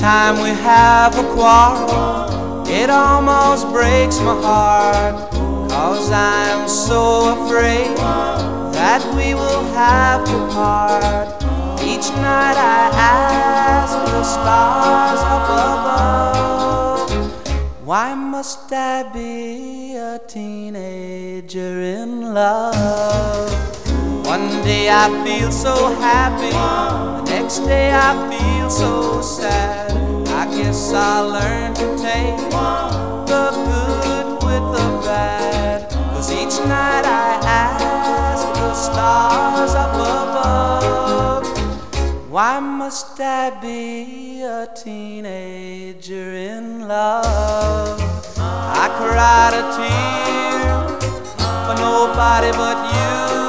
time we have a quarrel, it almost breaks my heart, 'cause I'm so afraid that we will have to part. Each night I ask the stars up above, why must I be a teenager in love? One day I feel so happy, the next day I feel so sad. I guess I'll learn to take the good with the bad, 'cause each night I ask the stars up above, why must I be a teenager in love? I cried a tear for nobody but you.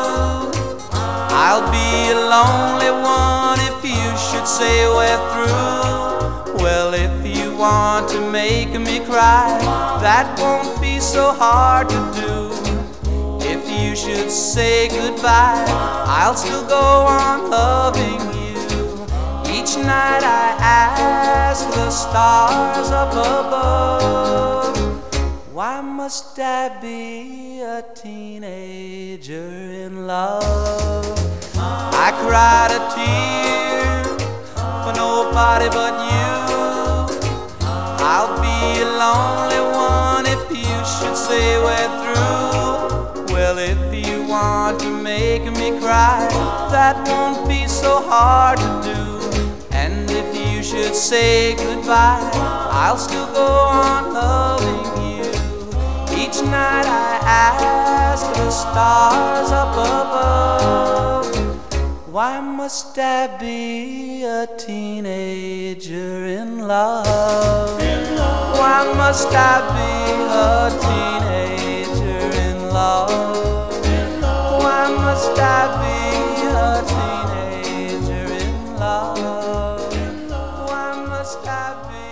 I'll be a lonely one if you should say we're through. Well, if you want to make me cry, that won't be so hard to do. If you should say goodbye, I'll still go on loving you. Each night I ask the stars up above, why must I be a teenager in love? I cried a tear for nobody but you. I'll be a lonely one if you should say we're through. Well, if you want to make me cry, that won't be so hard to do. And if you should say goodbye, I'll still go on loving you. Each night I ask the stars up above, why must I be a teenager in love? Why must I be a teenager in love? Why must I be a teenager in love? Why must I be